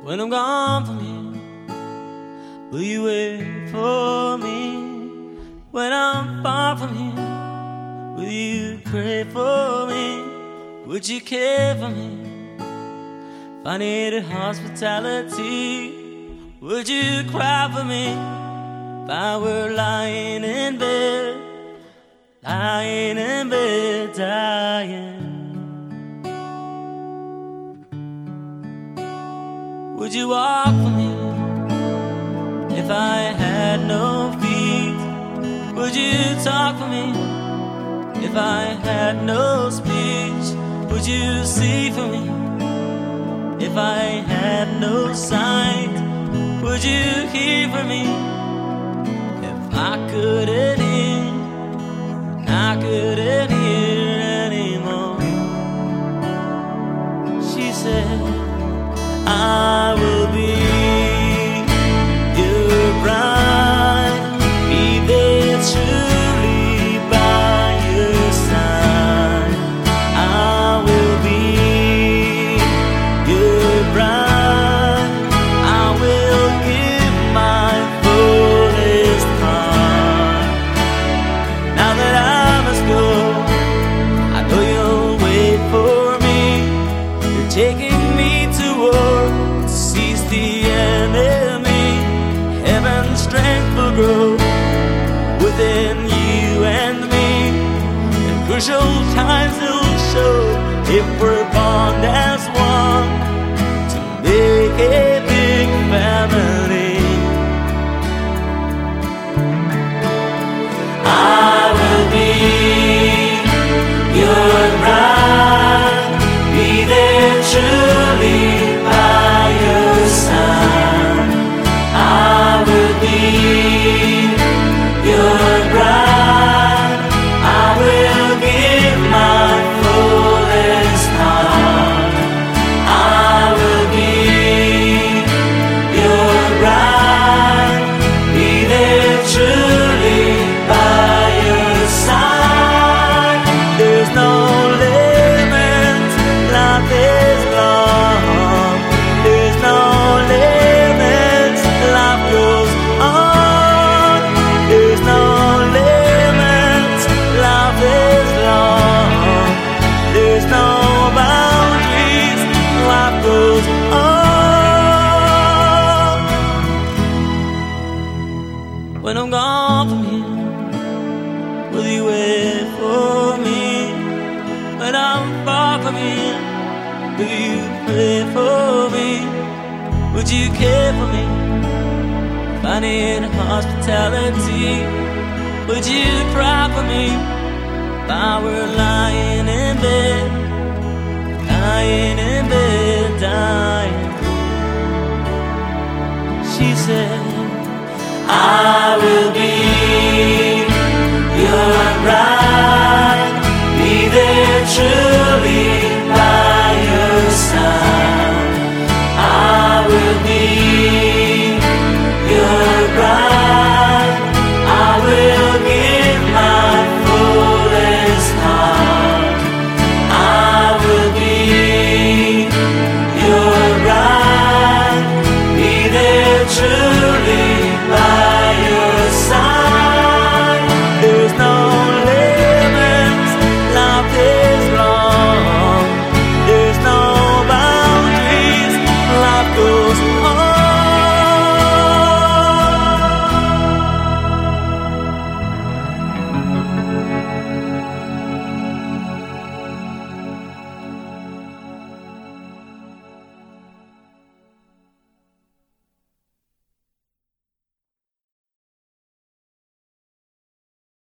When I'm gone from here, will you wait for me? When I'm far from here, will you pray for me? Would you care for me? If I needed hospitality, would you cry for me? If I were lying in bed, dying, would you walk for me? If I had no feet, would you talk for me? If I had no speech, would you see for me? If I had no sight, would you hear for me? If I couldn't hear, I couldn't hear anymore. She said, I will be your bride, be there truly by your side. I will be your bride, I will give my fullest heart. Now that I must go, I know you'll wait for me. You're taking me to war, to seize the enemy. Heaven's strength will grow within you and me. In crucial times it'll show if we're bond as one to make a big family. I will be your bride, be there truly by your side. I will be your bride, I will give my fullest heart. I will be your bride, be there truly by your side. There's no limit, life is long. There's no limits, life goes on. There's no limits, life is long. There's no boundaries, life goes on. When I'm gone from here, will you wait for me? When I'm far from here, will you pray for me? Would you care for me? If I need hospitality, would you cry for me? If I were lying in bed, dying, she said, I